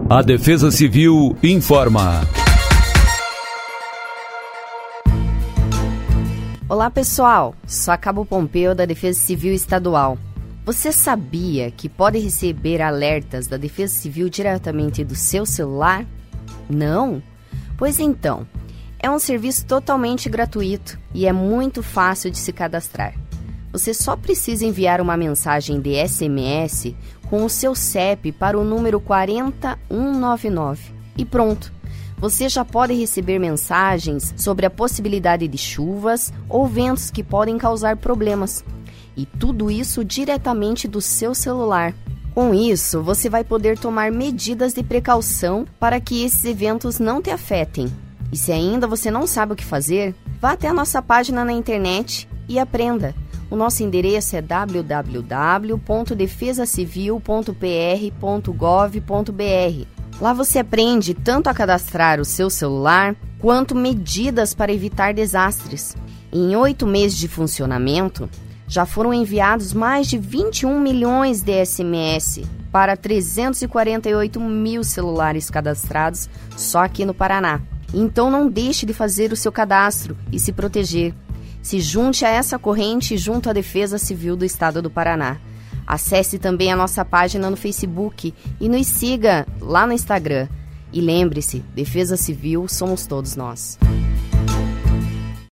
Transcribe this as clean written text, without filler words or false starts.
A Defesa Civil informa. Olá pessoal, sou a Cabo Pompeu da Defesa Civil Estadual. Você sabia que pode receber alertas da Defesa Civil diretamente do seu celular? Não? Pois então, é um serviço totalmente gratuito e é muito fácil de se cadastrar. Você só precisa enviar uma mensagem de SMS com o seu CEP para o número 40199 e pronto. Você já pode receber mensagens sobre a possibilidade de chuvas ou ventos que podem causar problemas. E tudo isso diretamente do seu celular. Com isso, você vai poder tomar medidas de precaução para que esses eventos não te afetem. E se ainda você não sabe o que fazer, vá até a nossa página na internet e aprenda. O nosso endereço é www.defesacivil.pr.gov.br. Lá você aprende tanto a cadastrar o seu celular, quanto medidas para evitar desastres. Em 8 meses de funcionamento, já foram enviados mais de 21 milhões de SMS para 348 mil celulares cadastrados só aqui no Paraná. Então não deixe de fazer o seu cadastro e se proteger. Se junte a essa corrente junto à Defesa Civil do Estado do Paraná. Acesse também a nossa página no Facebook e nos siga lá no Instagram. E lembre-se, Defesa Civil somos todos nós.